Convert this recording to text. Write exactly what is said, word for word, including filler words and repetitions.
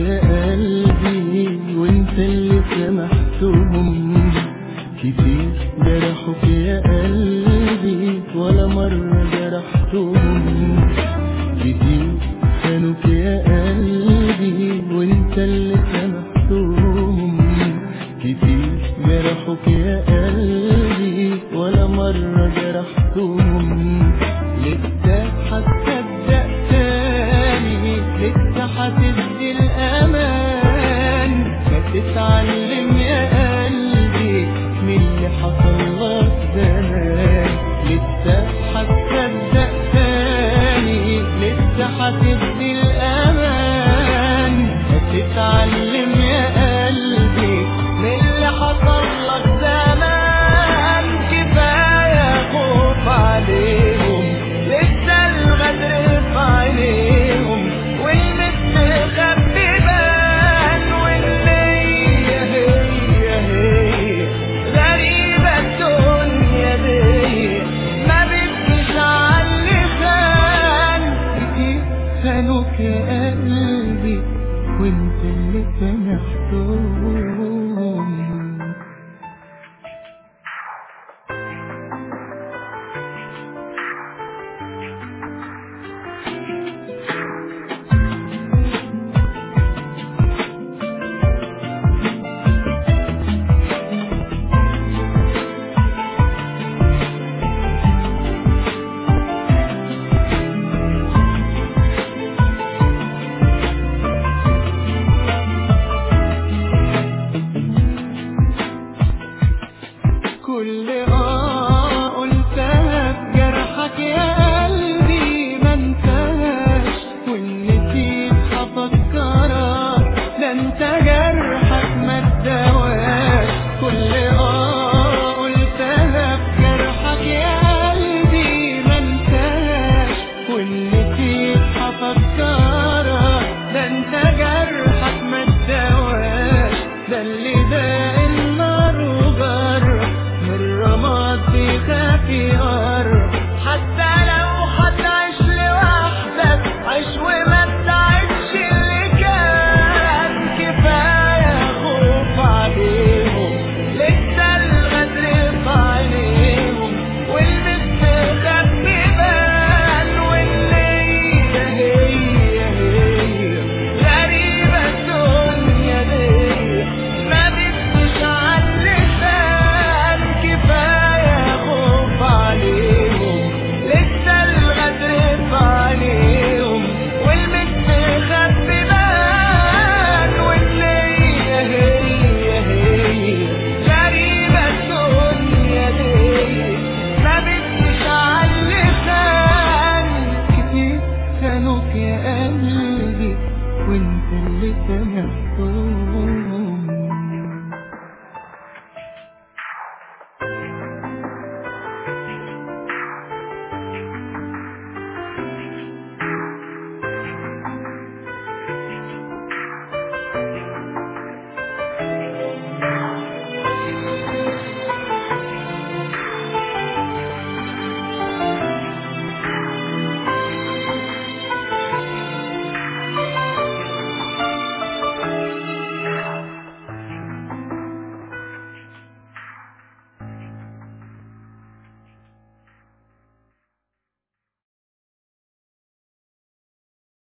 يا قلبي وانت اللي سمحتهم. كتير جرحوك يا قلبي ولا مرة جرحتهم. كتير خانوك يا قلبي وانت اللي سمحتهم. كتير جرحوك يا قلبي ولا مرة جرحتهم. لسه هتصدق تاني، لسه هتدي الأمان. ما تتعلم يا قلبي من اللي حصل لك زمان. لسه هتصدق تاني، لسه هتدي الأمان. ما تتعلم يا قلبي من اللي حصل لك زمان. كفاية خوف عليهم، لسه الغدر في عينيهم، والمستخبي بان، والنية هي هي. غريبة الدنيا دي ما بتجيش عاللسان. كتير خانوك يا قلبي وانت اللي سامحتهم. كل اه قلتها بجرحك يا قلبي ما انتهاش، وان نسيت هفكرك ده انت جرحك ما اتدواش. كل اه قلتها بجرحك يا قلبي ما انتهاش، وان نسيت هفكرك ده انت جرحك ما اتدواش. ده اللي داق النار وجرح من رماد بيخاف يقرب. حتى لو هتعيش لوحدك عيش وما تعيش اللي كان. كفاية خوف عليهم، لسه الغدر في عينيهم، والمستخبي بان، والنية هي هي. غريبة الدنيا دي ما بتجيش عاللسان. كفاية خوف عليهم، لسه الغدر في عينيهم، والمستخبي بان، والنية هي هي. غريبة الدنيا دي ما بتجيش عاللسان. كتير خانوك يا قلبي وانت اللي سامحتهم.